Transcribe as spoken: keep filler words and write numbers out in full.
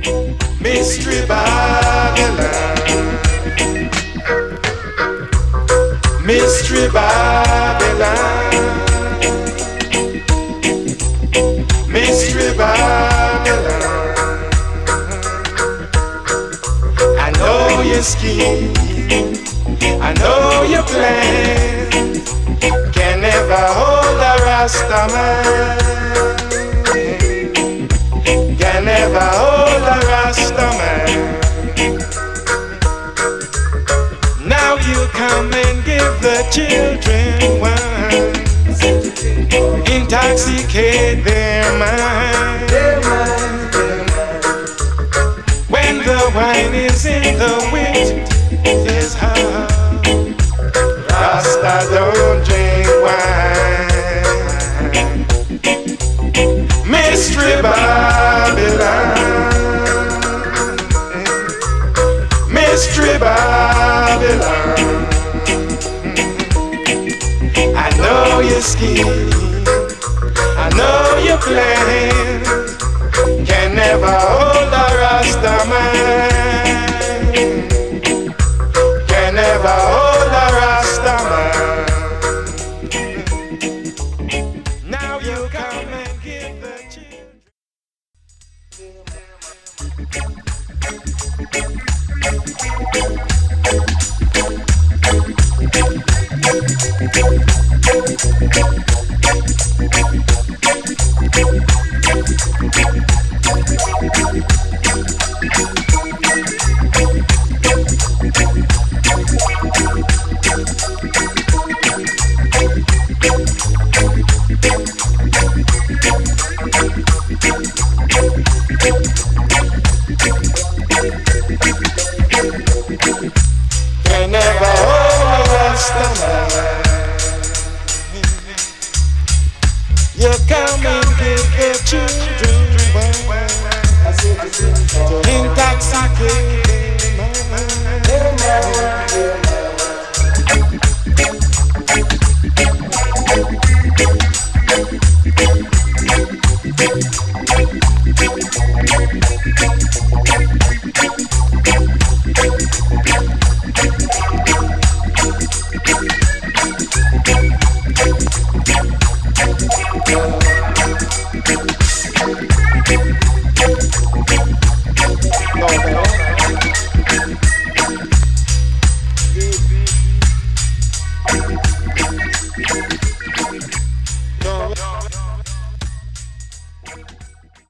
Mystery Babylon, Mystery Babylon, Mystery Babylon. I know your scheme, I know your plan, can never hold a Rasta man, can never hold a Rasta man. Now you come and give the children wine, intoxicate their mind. When the wine is in the wind, it's hard. Rasta don't drink wine. Mystery Babylon, Mystery Babylon. I know your scheme, I know your plan, can never hold a Rasta man, can never hold a Rasta man. Now you come and give the children. Can never hold a Rasta man. You come and give the children wine to intoxicate their mind.